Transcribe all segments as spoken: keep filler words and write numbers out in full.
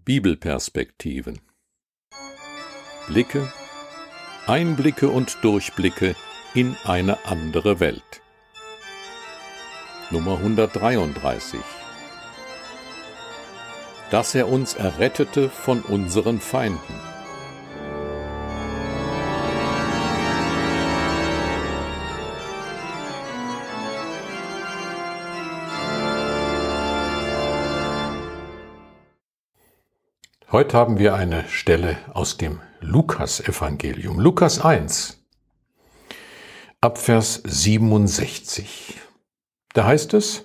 Bibelperspektiven. Blicke, Einblicke und Durchblicke in eine andere Welt. Nummer hundertdreiunddreißig. Dass er uns errettete von unseren Feinden. Heute haben wir eine Stelle aus dem Lukas-Evangelium, Lukas eins, ab Vers siebenundsechzig. Da heißt es: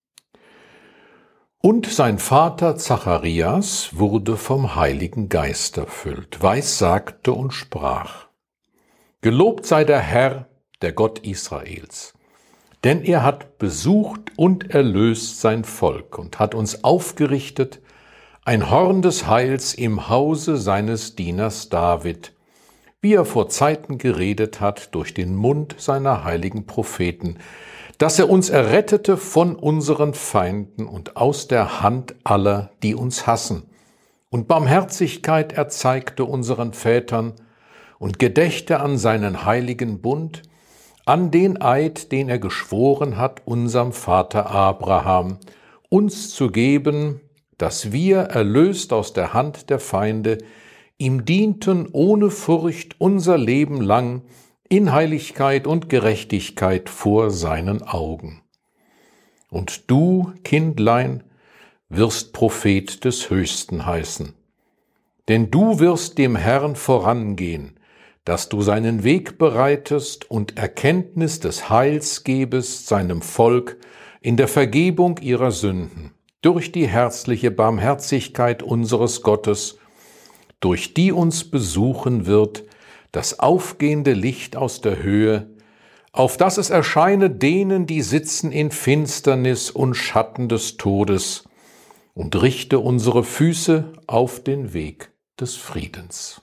Und sein Vater Zacharias wurde vom Heiligen Geist erfüllt, weissagte und sprach: Gelobt sei der Herr, der Gott Israels, denn er hat besucht und erlöst sein Volk und hat uns aufgerichtet ein Horn des Heils im Hause seines Dieners David, wie er vor Zeiten geredet hat durch den Mund seiner heiligen Propheten, dass er uns errettete von unseren Feinden und aus der Hand aller, die uns hassen, und Barmherzigkeit erzeigte unseren Vätern und gedächte an seinen heiligen Bund, an den Eid, den er geschworen hat, unserem Vater Abraham, uns zu geben, dass wir, erlöst aus der Hand der Feinde, ihm dienten ohne Furcht unser Leben lang, in Heiligkeit und Gerechtigkeit vor seinen Augen. Und du, Kindlein, wirst Prophet des Höchsten heißen. Denn du wirst dem Herrn vorangehen, dass du seinen Weg bereitest und Erkenntnis des Heils gebest seinem Volk in der Vergebung ihrer Sünden, durch die herzliche Barmherzigkeit unseres Gottes, durch die uns besuchen wird das aufgehende Licht aus der Höhe, auf dass es erscheine denen, die sitzen in Finsternis und Schatten des Todes, und richte unsere Füße auf den Weg des Friedens.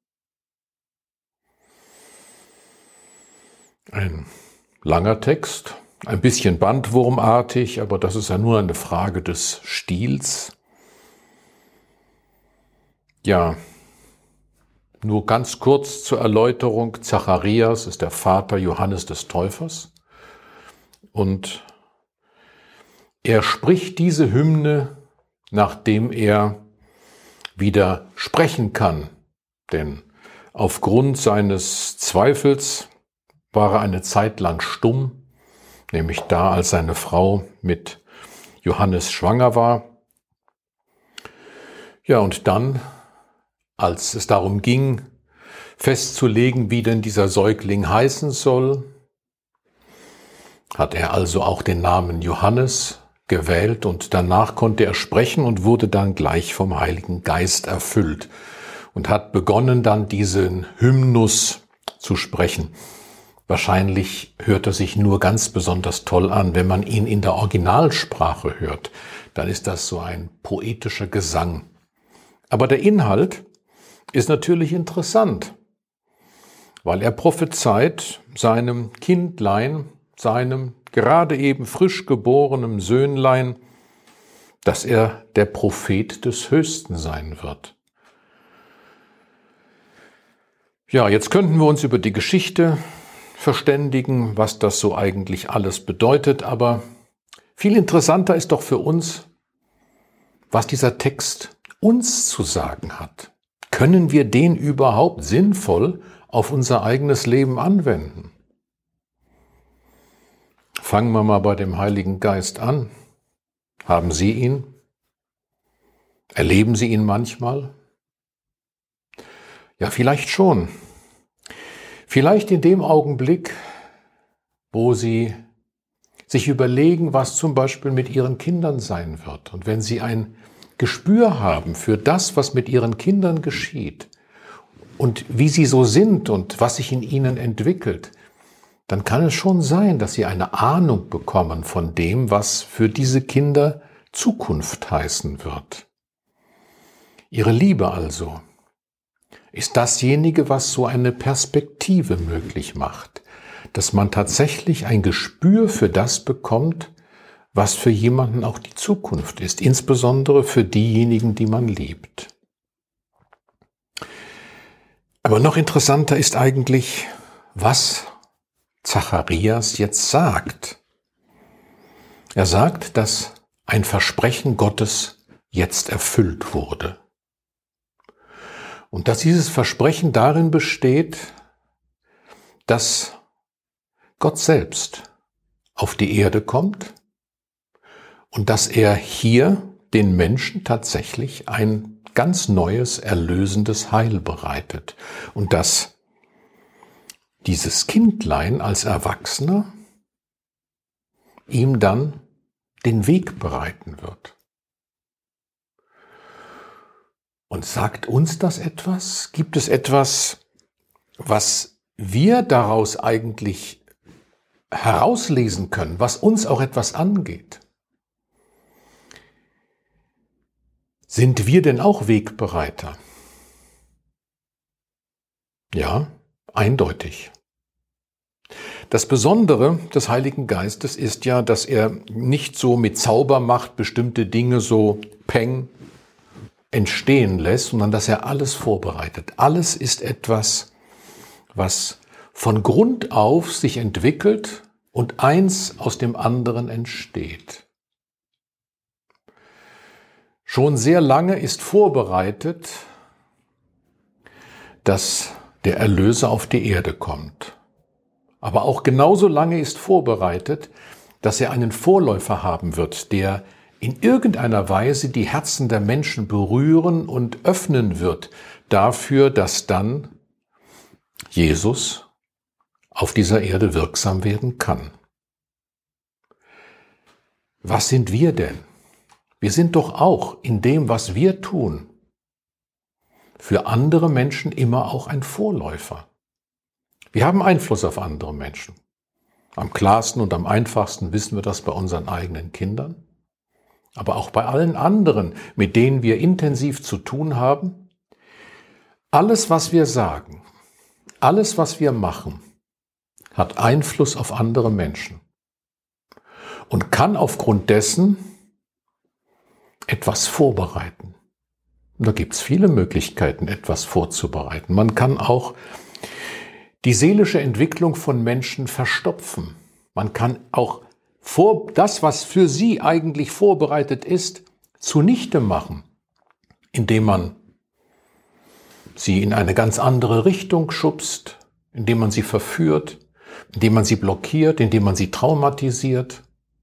Ein langer Text, ein bisschen bandwurmartig, aber das ist ja nur eine Frage des Stils. Ja, nur ganz kurz zur Erläuterung. Zacharias ist der Vater Johannes des Täufers und er spricht diese Hymne, nachdem er wieder sprechen kann, denn aufgrund seines Zweifels war er eine Zeit lang stumm, nämlich da, als seine Frau mit Johannes schwanger war. Ja, und dann, als es darum ging, festzulegen, wie denn dieser Säugling heißen soll, hat er also auch den Namen Johannes gewählt und danach konnte er sprechen und wurde dann gleich vom Heiligen Geist erfüllt und hat begonnen, dann diesen Hymnus zu sprechen. Wahrscheinlich hört er sich nur ganz besonders toll an, wenn man ihn in der Originalsprache hört. Dann ist das so ein poetischer Gesang. Aber der Inhalt ist natürlich interessant, weil er prophezeit seinem Kindlein, seinem gerade eben frisch geborenen Söhnlein, dass er der Prophet des Höchsten sein wird. Ja, jetzt könnten wir uns über die Geschichte verständigen, was das so eigentlich alles bedeutet, aber viel interessanter ist doch für uns, was dieser Text uns zu sagen hat. Können wir den überhaupt sinnvoll auf unser eigenes Leben anwenden? Fangen wir mal bei dem Heiligen Geist an. Haben Sie ihn? Erleben Sie ihn manchmal? Ja, vielleicht schon. Vielleicht in dem Augenblick, wo Sie sich überlegen, was zum Beispiel mit Ihren Kindern sein wird. Und wenn Sie ein Gespür haben für das, was mit Ihren Kindern geschieht und wie sie so sind und was sich in ihnen entwickelt, dann kann es schon sein, dass Sie eine Ahnung bekommen von dem, was für diese Kinder Zukunft heißen wird. Ihre Liebe also ist dasjenige, was so eine Perspektive möglich macht, dass man tatsächlich ein Gespür für das bekommt, was für jemanden auch die Zukunft ist, insbesondere für diejenigen, die man liebt. Aber noch interessanter ist eigentlich, was Zacharias jetzt sagt. Er sagt, dass ein Versprechen Gottes jetzt erfüllt wurde. Und dass dieses Versprechen darin besteht, dass Gott selbst auf die Erde kommt und dass er hier den Menschen tatsächlich ein ganz neues, erlösendes Heil bereitet. Und dass dieses Kindlein als Erwachsener ihm dann den Weg bereiten wird. Und sagt uns das etwas? Gibt es etwas, was wir daraus eigentlich herauslesen können, was uns auch etwas angeht? Sind wir denn auch Wegbereiter? Ja, eindeutig. Das Besondere des Heiligen Geistes ist ja, dass er nicht so mit Zaubermacht bestimmte Dinge so peng entstehen lässt, sondern dass er alles vorbereitet. Alles ist etwas, was von Grund auf sich entwickelt und eins aus dem anderen entsteht. Schon sehr lange ist vorbereitet, dass der Erlöser auf die Erde kommt. Aber auch genauso lange ist vorbereitet, dass er einen Vorläufer haben wird, der in irgendeiner Weise die Herzen der Menschen berühren und öffnen wird dafür, dass dann Jesus auf dieser Erde wirksam werden kann. Was sind wir denn? Wir sind doch auch in dem, was wir tun, für andere Menschen immer auch ein Vorläufer. Wir haben Einfluss auf andere Menschen. Am klarsten und am einfachsten wissen wir das bei unseren eigenen Kindern, aber auch bei allen anderen, mit denen wir intensiv zu tun haben. Alles, was wir sagen, alles, was wir machen, hat Einfluss auf andere Menschen und kann aufgrund dessen etwas vorbereiten. Und da gibt es viele Möglichkeiten, etwas vorzubereiten. Man kann auch die seelische Entwicklung von Menschen verstopfen. Man kann auch vor, das, was für sie eigentlich vorbereitet ist, zunichte machen, indem man sie in eine ganz andere Richtung schubst, indem man sie verführt, indem man sie blockiert, indem man sie traumatisiert.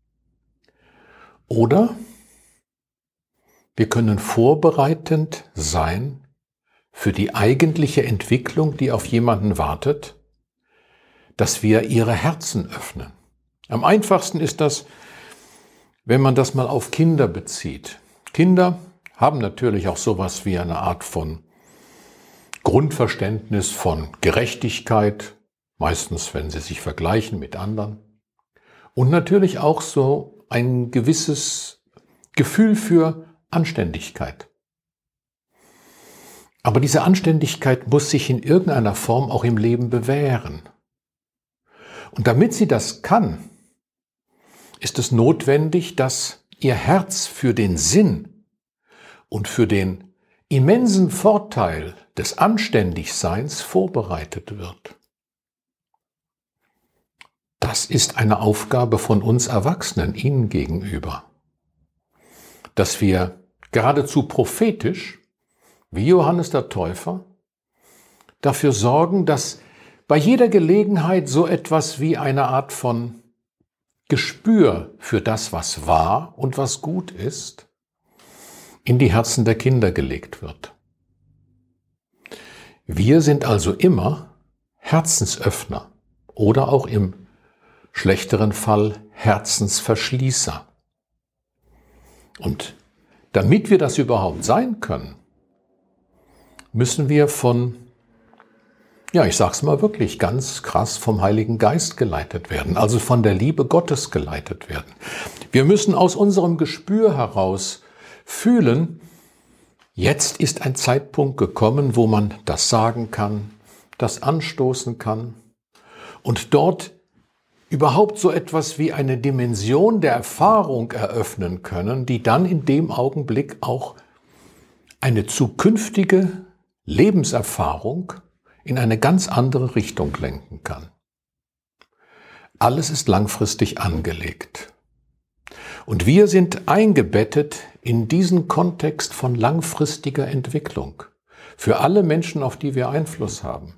Oder wir können vorbereitend sein für die eigentliche Entwicklung, die auf jemanden wartet, dass wir ihre Herzen öffnen. Am einfachsten ist das, wenn man das mal auf Kinder bezieht. Kinder haben natürlich auch sowas wie eine Art von Grundverständnis von Gerechtigkeit, meistens wenn sie sich vergleichen mit anderen. Und natürlich auch so ein gewisses Gefühl für Anständigkeit. Aber diese Anständigkeit muss sich in irgendeiner Form auch im Leben bewähren. Und damit sie das kann, ist es notwendig, dass ihr Herz für den Sinn und für den immensen Vorteil des Anständigseins vorbereitet wird. Das ist eine Aufgabe von uns Erwachsenen ihnen gegenüber, dass wir geradezu prophetisch, wie Johannes der Täufer, dafür sorgen, dass bei jeder Gelegenheit so etwas wie eine Art von Gespür für das, was wahr und was gut ist, in die Herzen der Kinder gelegt wird. Wir sind also immer Herzensöffner oder auch im schlechteren Fall Herzensverschließer. Und damit wir das überhaupt sein können, müssen wir von, ja, ich sag's mal wirklich ganz krass, vom Heiligen Geist geleitet werden, also von der Liebe Gottes geleitet werden. Wir müssen aus unserem Gespür heraus fühlen, jetzt ist ein Zeitpunkt gekommen, wo man das sagen kann, das anstoßen kann und dort überhaupt so etwas wie eine Dimension der Erfahrung eröffnen können, die dann in dem Augenblick auch eine zukünftige Lebenserfahrung in eine ganz andere Richtung lenken kann. Alles ist langfristig angelegt. Und wir sind eingebettet in diesen Kontext von langfristiger Entwicklung für alle Menschen, auf die wir Einfluss haben.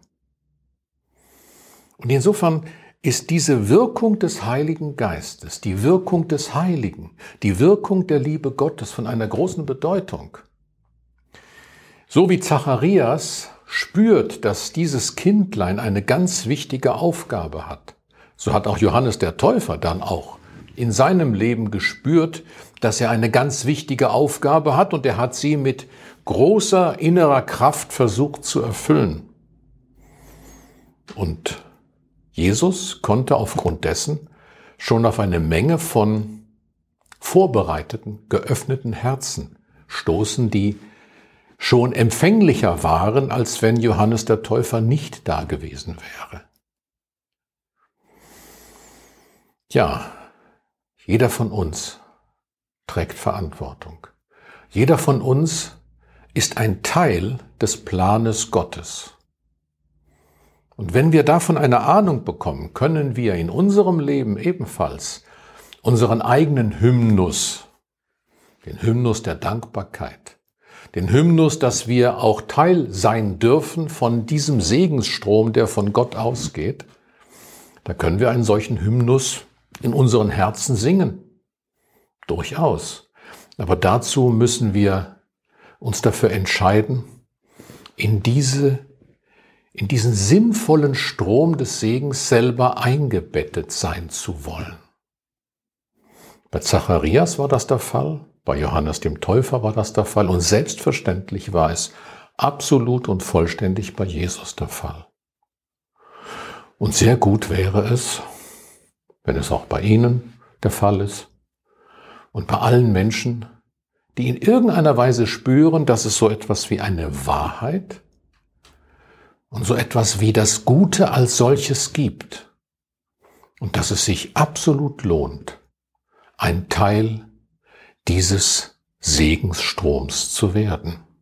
Und insofern ist diese Wirkung des Heiligen Geistes, die Wirkung des Heiligen, die Wirkung der Liebe Gottes von einer großen Bedeutung. So wie Zacharias spürt, dass dieses Kindlein eine ganz wichtige Aufgabe hat, so hat auch Johannes der Täufer dann auch in seinem Leben gespürt, dass er eine ganz wichtige Aufgabe hat und er hat sie mit großer innerer Kraft versucht zu erfüllen. Und Jesus konnte aufgrund dessen schon auf eine Menge von vorbereiteten, geöffneten Herzen stoßen, die schon empfänglicher waren, als wenn Johannes der Täufer nicht da gewesen wäre. Ja, jeder von uns trägt Verantwortung. Jeder von uns ist ein Teil des Planes Gottes. Und wenn wir davon eine Ahnung bekommen, können wir in unserem Leben ebenfalls unseren eigenen Hymnus, den Hymnus der Dankbarkeit, den Hymnus, dass wir auch Teil sein dürfen von diesem Segensstrom, der von Gott ausgeht, da können wir einen solchen Hymnus in unseren Herzen singen. Durchaus. Aber dazu müssen wir uns dafür entscheiden, in diese in diesen sinnvollen Strom des Segens selber eingebettet sein zu wollen. Bei Zacharias war das der Fall, bei Johannes dem Täufer war das der Fall und selbstverständlich war es absolut und vollständig bei Jesus der Fall. Und sehr gut wäre es, wenn es auch bei Ihnen der Fall ist und bei allen Menschen, die in irgendeiner Weise spüren, dass es so etwas wie eine Wahrheit und so etwas wie das Gute als solches gibt und dass es sich absolut lohnt, ein Teil dieses Segensstroms zu werden.